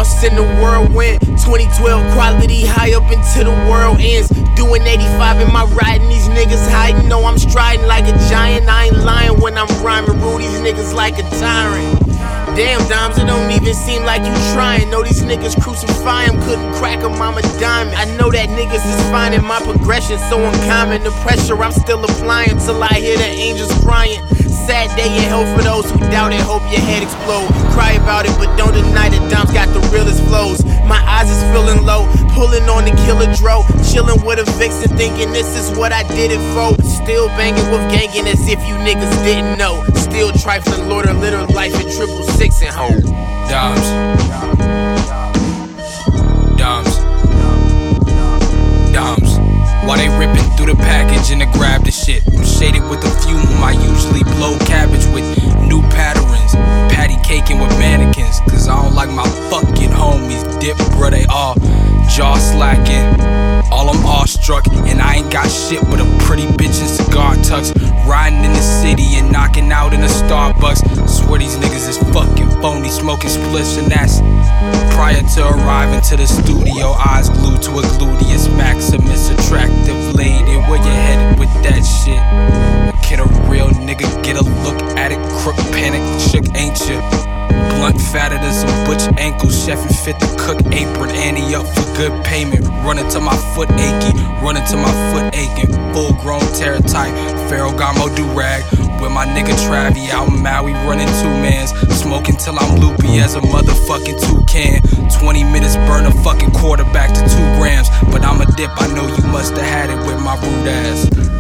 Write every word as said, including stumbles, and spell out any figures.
lost in the whirlwind. twenty twelve quality high up into the world ends. Doing eighty-five in my riding, these niggas hiding. No, I'm striding like a giant. I ain't lying when I'm rhyming. Rule these niggas like a tyrant. Damn, Doms, it don't even seem like you trying. Know these niggas crucify him, couldn't crack him, I'm a diamond. I know that niggas is finding my progression so uncommon. The pressure I'm still applying till I hear the angels crying. Sad day in hell for those who doubt it, hope your head explode. Cry about it, but don't deny that Dom's got the realest flows. My eyes is feeling low, pulling on the killer dro. Chilling with a vixen, thinking this is what I did it for. Still banging with gangin' as if you niggas didn't know. Still trifling, Lord of litter life in triple six and home. Doms. Doms. Doms. While they ripping through the package and to grab the shit, I'm shaded with a fume I usually blow cabbage with. New patterns, patty caking with mannequins. Cause I don't like my fucking homies dip, bruh, they all jaw slacking. All I'm awestruck, and I ain't got shit but a pretty bitch in cigar tucks. Riding in the city and knocking out in a Starbucks. Swear these niggas is fucking phony, smoking spliffs, and that's prior to arriving to the studio. Eyes glued to a gluteus maximus, attractive lady. Where you headed with that shit? Kid, a real nigga, get a look at it. Crook, panic, shook, ain't you? Blunt fatter than some butch ankles. Chef and fit the cook apron. Annie up for good payment. Running till my foot achy. Running till my foot aching. Full grown terror type. Ferragamo do-rag. With my nigga Travie out in Maui running two mans. Smoking till I'm loopy as a motherfucking toucan. twenty minutes burn a fucking quarterback to two grams. But I'm a dip, I know you must have had it with my rude ass.